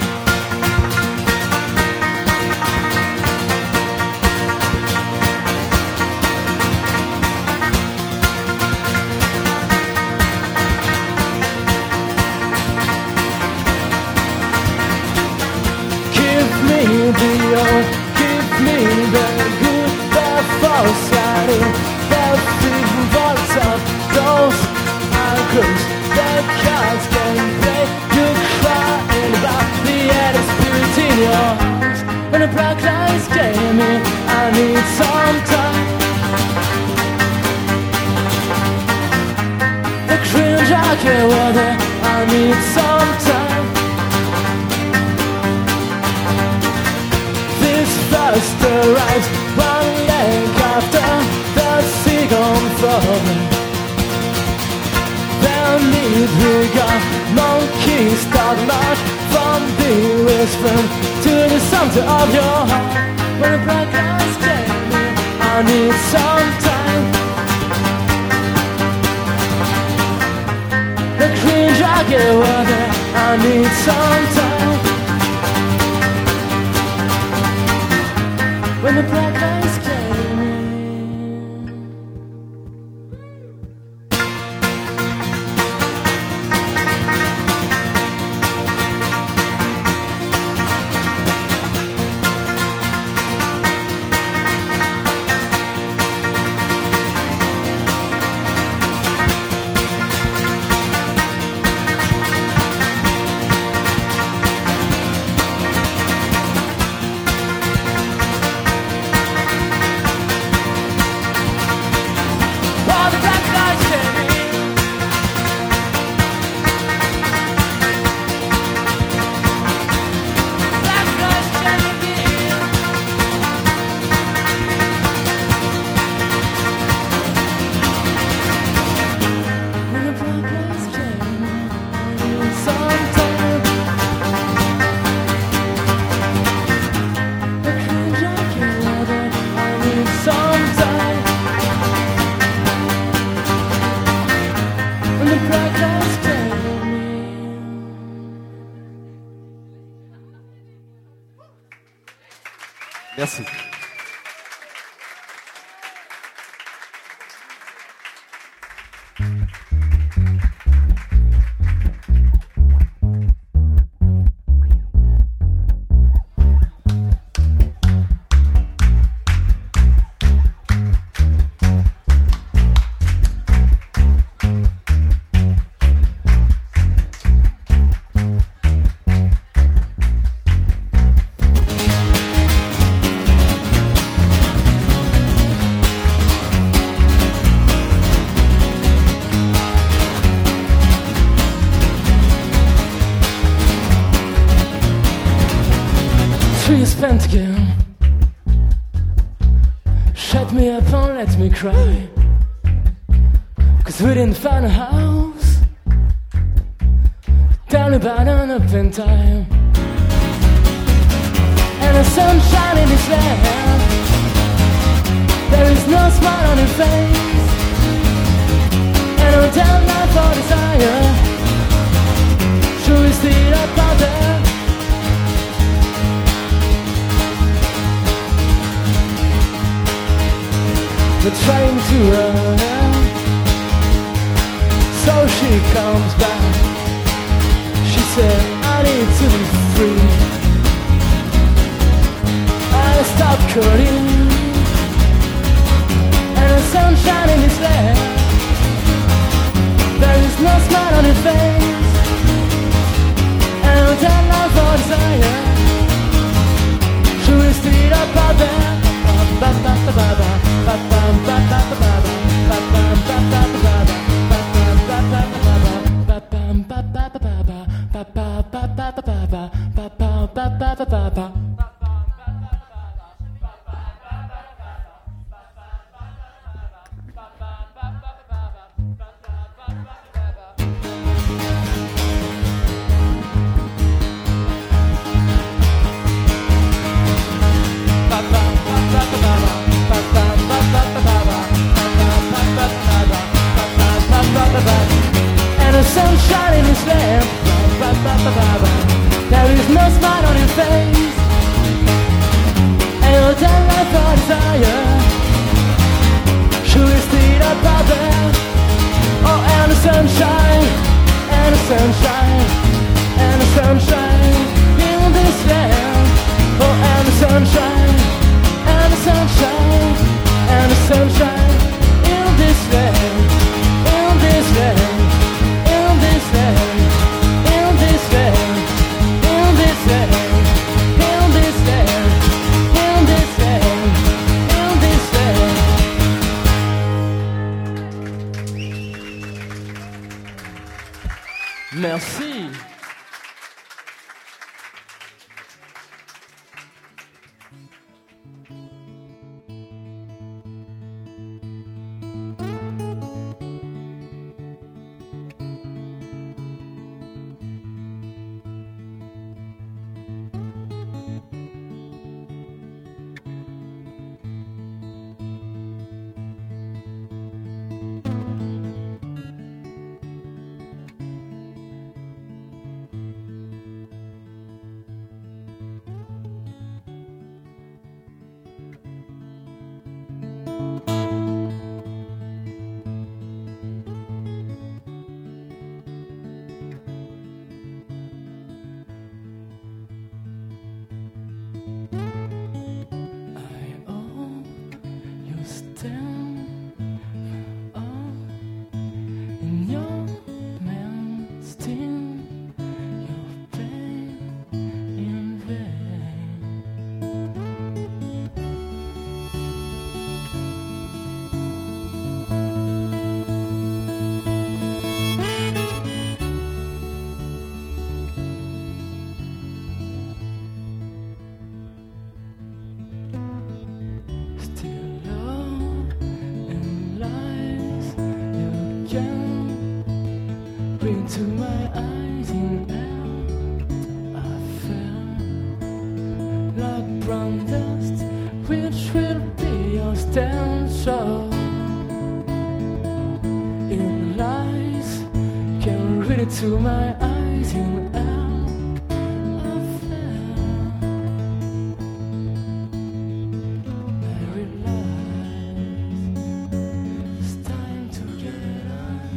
Give me the old, give me the good, the false lighting, the freedom vaults of those uncles. The cards can play, you crying about the added spirit in your eyes. When the black lights came in, I need some time. The cringe I can't weather, I need some time. This first arrives one leg after the second floor. Then need we got monkeys start march from the whisper to the center of your heart. When the black lights came in, I need some time. The cringe I get weather, I need some time. When the black lights came in. Merci. Spent again. Shut me up and let me cry. Cause we didn't find a house. Down about an up in time. And the sunshine in his land. There is no smile on his face. And no deadline for desire. Sure is still up out there. The train to run, so she comes back. She said, I need to be free. I stopped curling, and the sunshine in his hair. There is no smile on his face, and no deadline for desire. She will still up out there. Ba ba ba ba ba. Ba ba ba ba ba ba ba ba ba ba ba ba ba ba. sunshine, and the sunshine in this land. Oh, and the sunshine, and the sunshine, and the sunshine in this land, in this land, in this land, in this land, in this land, in this land, in this land, in this land. Merci. To my eyes in hell, I felt like brown dust, which will be your stencil. In lies, can read it to my eyes in hell. I felt, I realized it's time to get on.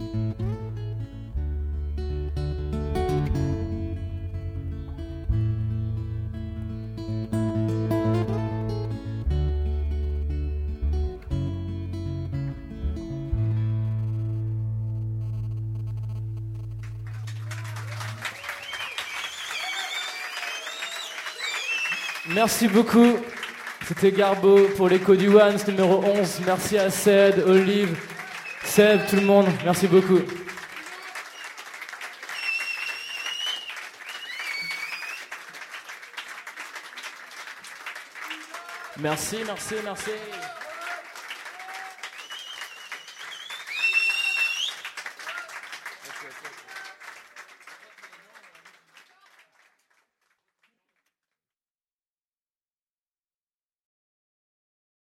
Merci beaucoup. C'était Garbo pour l'écho du One, numéro onze. Merci à Ced, Olive, Seb, tout le monde. Merci beaucoup. Merci, merci, merci.